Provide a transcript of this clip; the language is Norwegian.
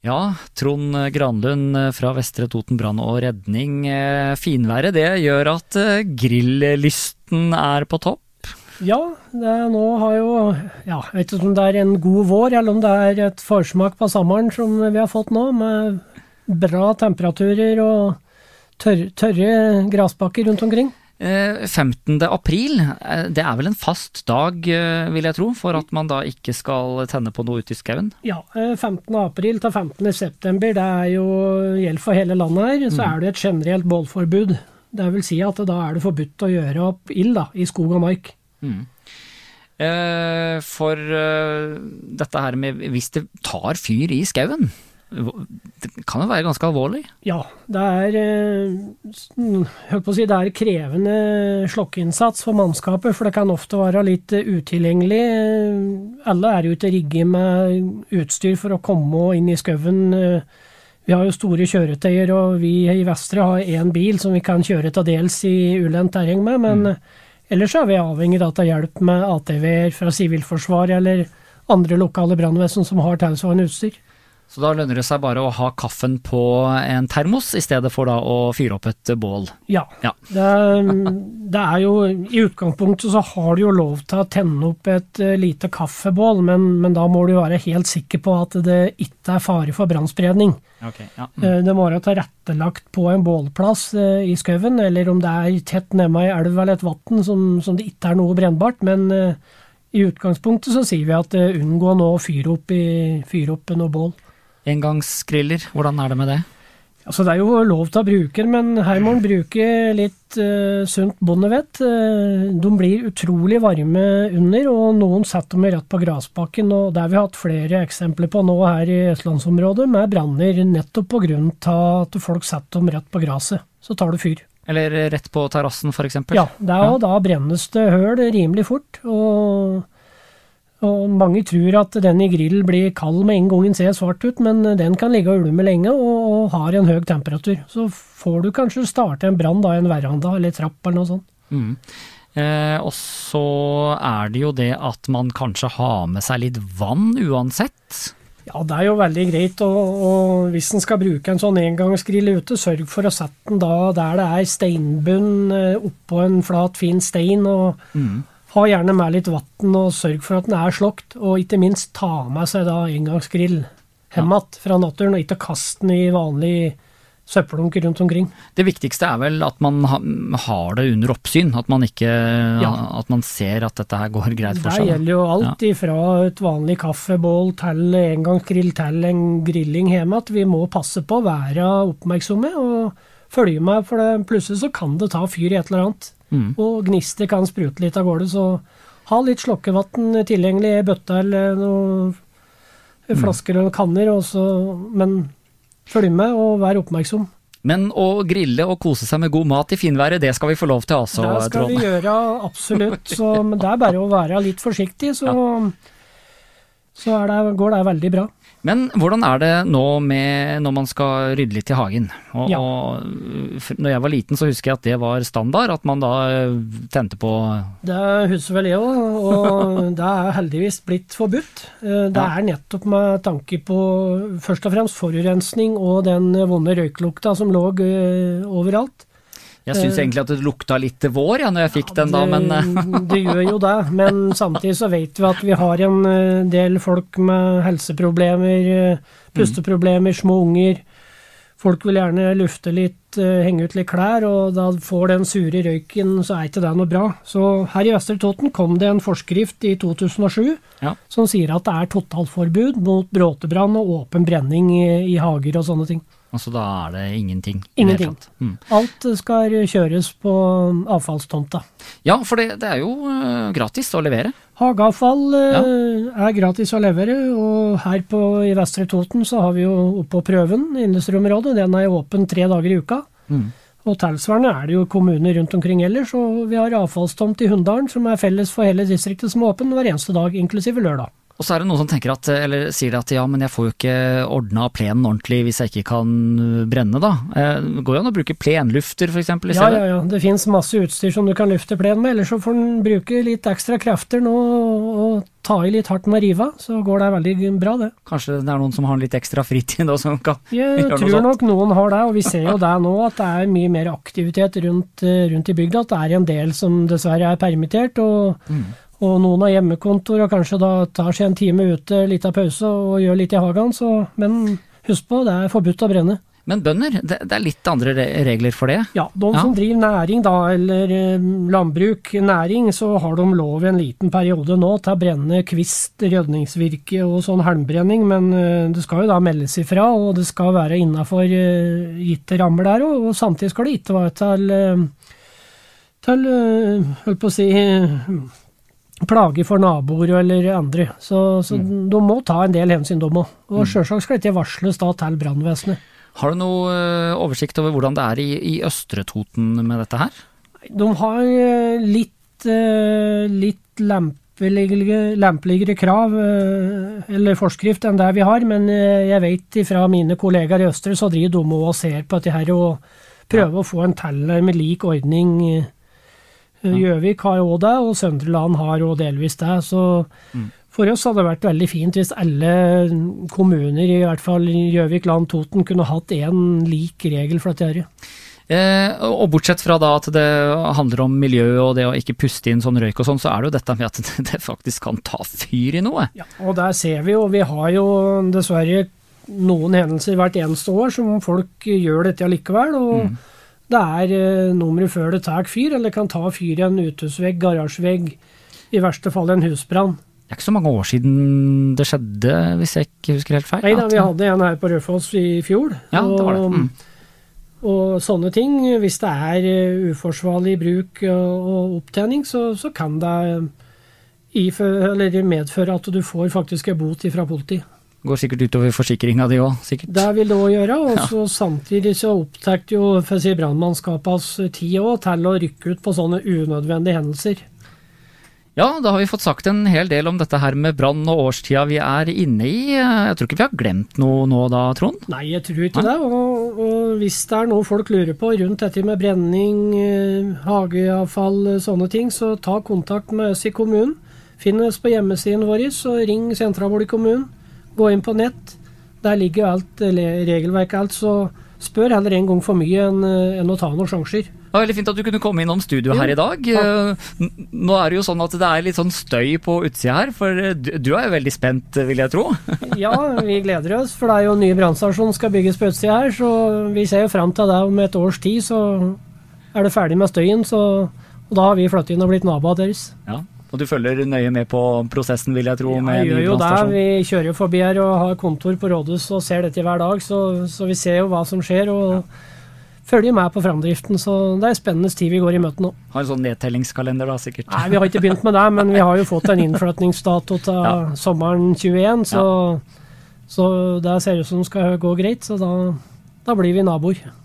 Ja, Trond Granlund fra Vestre Toten Brann og Redning. Finværet, det gjør at grilllysten på topp? Ja, nå har jo, jeg vet ikke om det en god vår, eller om det et forsmak på sommeren som vi har fått nå, med bra temperaturer og tørre grasbakker rundt omkring. 15. april, det vel en fast dag, vil jeg tro, for at man da ikke skal tenne på noe ute i skauen? Ja, 15. april til 15. september, det jo gjelder for hele landet her, så det et generelt bålforbud. Det vil si at da det forbudt å gjøre opp ild da, i skog og mark. For dette her med, hvis det tar fyr i skauen, det kan jo være ganske alvorlig. Ja, det det krevende slokkeinnsats for mannskapet, for det kan ofte være litt utilgjengelig. Alle jo ikke rigget med utstyr for å komme inn i skauen. Vi har jo store kjøretøyer, og vi i Vestre har en bil som vi kan kjøre til dels i ulendt terreng med, men ellers vi avhengig av hjelp med ATV-er fra Sivilforsvaret eller andre lokale brannvesen som har tilsvarende utstyr. Så da lønner det seg bare å ha kaffen på en termos i stedet for da å fyre opp et bål? Ja. Det jo, i utgangspunktet så har du jo lov til å tenne opp et lite kaffebål, men da må du være helt sikker på at det ikke fare for brannspredning. Okay, ja. Det må være tilrettelagt på en bålplass i skauen, eller om det tett nemme i elv eller et vatten som det ikke noe brennbart, men i utgangspunktet så sier vi at unngå nå å fyre opp noe bål. Engangsgriller, hvordan det med det? Altså det jo lov til å bruke, men her må man bruke litt sunt bondevett. De blir utrolig varme under, og noen setter dem rett på grasbakken, og det vi hatt flere eksempler på nå her i Østlandsområdet, med branner nettopp på grunn av at folk setter dem rett på graset. Så tar det fyr. Eller rett på terrassen for eksempel? Ja, og da brennes det høl rimelig fort, og mange tror at den i grill blir kald med en gang den ser svart ut, men den kan ligge og ulme lenge og har en høy temperatur. Så får du kanskje starte en brann da i en veranda eller trapp eller noe sånt. Og så det jo det at man kanskje har med seg litt vann uansett. Ja, det jo veldig greit, og hvis en skal bruke en sånn engangsgrill ute, sørg for å sette den da der det steinbunn oppå en flat, fin stein, og ha gjerne med litt vatten og sørg for at den slokt, og ikke minst ta med seg da engangsgrill hemmet fra naturen, og ikke kaste den i vanlig søppelunker rundt omkring. Det viktigste vel at man har det under oppsyn, at man ikke at man ser at dette her går greit for seg. Det gjelder jo alt ifra et vanlig kaffebål til engangsgrill til en grilling hjemme, at vi må passe på å være oppmerksomme og følge med, for plutselig så kan det ta fyr i et eller annet. Og gnister kan sprute litt av gårde, så ha litt slokkevatten tilgjengelig i bøtta eller noen flasker eller kanner, men følg med og vær oppmerksom. Men å grille og kose seg med god mat i finværet, det skal vi få lov til altså, Trond? Det skal vi gjøre, absolutt. Men det bare å være litt forsiktig, så går det veldig bra. Men hvordan det nå når man skal rydde litt i hagen? Og når jeg var liten så husker jeg at det var standard, at man da tente på... Det husker vel jeg også, og det heldigvis blitt forbudt. Det nettopp med tanke på først og fremst forurensning og den vonde røyklukta som lå overalt. Jeg synes egentlig at det lukta litt vår når jeg fikk den da, men... Det gjør jo det, men samtidig så vet vi at vi har en del folk med helseproblemer, pusteproblemer, små unger. Folk vil gjerne lufte litt, henge ut litt klær, og da får den sure røyken, så ikke det noe bra. Så her i Vestre Toten kom det en forskrift i 2007, som sier at det totalforbud mot bråtebrann og åpen brenning i hager og sånne ting. Altså da det ingenting? Ingenting. Alt skal kjøres på avfallstomta. Ja, for det jo gratis å levere. Hageavfall gratis å levere, og her i Vestre Toten så har vi jo oppe på prøven, industriområdet, den åpen 3 dager i uka. Og tilsvarende det jo kommuner rundt omkring ellers, og vi har avfallstomt i Hunndalen, som felles for hele distriktet som åpen hver eneste dag, inklusive lørdag. Og så det noen som tenker eller sier at ja, men jeg får jo ikke ordnet plenen ordentlig hvis jeg ikke kan brenne da. Det går jo an å bruke plenlufter for eksempel i stedet? Ja. Det finnes masse utstyr som du kan lufte plen med, eller så får du bruke litt ekstra krefter nå og ta i litt hardt med riva, så går det veldig bra det. Kanskje det noen som har litt ekstra fritid da, som kan gjøre noe sånt? Jeg tror nok noen har det, og vi ser jo det nå at det mye mer aktivitet rundt i bygda, at det en del som dessverre permittert, og noen har hjemmekontor, og kanskje da tar seg en time ute, litt av pause, og gjør litt i hagen, men husk på, det forbudt å brenne. Men bønder, det litt andre regler for det? Ja, de som driver næring da, eller landbruk, næring, så har de lov i en liten periode nå til å brenne kvist, rødningsvirke og sånn halmbrenning, men det skal jo da meldes ifra, og det skal være innenfor gitte rammer der, og samtidig skal det ikke være til holdt på å si, plager for naboer eller andre. Så de må ta en del hensyn de må. Og selvsagt skal det ikke varsles da til brannvesenet. Har du noe oversikt over hvordan det i Østre Toten med dette her? De har litt lempeligere krav eller forskrift enn det vi har, men jeg vet fra mine kollegaer i Østre så driver de og ser på dette her og prøver å få en teller med lik ordning. Gjøvik har jo det, og Sønderland har jo delvis det, så for oss hadde det vært veldig fint hvis alle kommuner, i hvert fall Gjøvik, Land, Toten, kunne hatt en lik regel for dette her. Og bortsett fra da at det handler om miljø og det å ikke puste inn sånn røyk og sånn, så det jo dette med at det faktisk kan ta fyr i noe. Ja, og der ser vi jo, vi har jo dessverre noen hendelser hvert eneste år som folk gjør dette allikevel, og det nummeret før det tar fyr, eller kan ta fyr i en uthusvegg, garasjevegg, i verste fall en husbrann. Det ikke så mange år siden det skjedde, hvis jeg ikke husker helt feil. Neida, vi hadde en her på Rødfoss i fjor. Ja, det var det. Og sånne ting, hvis det uforsvarlig bruk og opptjening, så kan det medføre at du får faktisk en bot fra politi. Går sikkert utover forsikringen di også, sikkert. Det vil det også gjøre, og så samtidig så opptekte jo brannmannskapets tid også til å rykke ut på sånne unødvendige hendelser. Ja, da har vi fått sagt en hel del om dette her med brann og årstida vi inne i. Jeg tror ikke vi har glemt noe nå da, Trond? Nei, jeg tror ikke det, og hvis det noe folk lurer på rundt dette med brenning, hageavfall, sånne ting, så ta kontakt med oss i kommunen. Finn oss på hjemmesiden vår, så ring sentralbordet i kommunen. Gå inn på nett, der ligger alt, regelverket alt, så spør heller en gang for mye enn å ta noen sjanser. Det var veldig fint at du kunne komme innom studio her i dag. Nå det jo sånn at det litt sånn støy på utsida her, for du jo veldig spent, vil jeg tro. Ja, vi gleder oss, for det jo en ny brannstasjon som skal bygges på utsida her, så vi ser jo frem til det om et års tid, så det ferdig med støyen, og da har vi flyttet inn og blitt naboer deres. Ja. Og du følger nøye med på prosessen, vil jeg tro, med ny brannstasjon? Ja, gjør jo det. Vi kjører jo forbi her og har kontor på rådhus og ser dette hver dag, så vi ser jo hva som skjer, og følger med på framdriften, så det spennende tid vi går i møte nå. Har en sånn nedtellingskalender da, sikkert? Nei, vi har ikke begynt med det, men vi har jo fått en innflytningsdato til sommeren 21, så det ser ut som det skal gå greit, så da blir vi naboer.